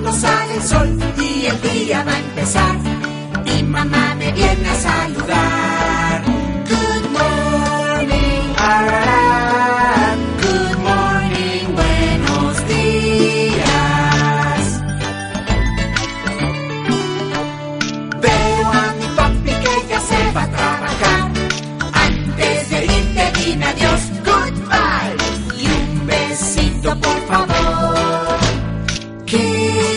no sale el sol y el día va a empezar. Mi mamá me viene a saludar. Good morning, ararara. Good morning, buenos días. Veo a mi papi que ya se va a trabajar. Antes de irte dime adiós, goodbye. Y un besito por favor.